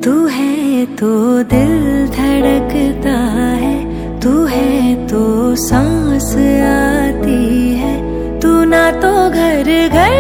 तू है तो दिल धड़कता है, तू है तो सांस आती है, तू ना तो घर घर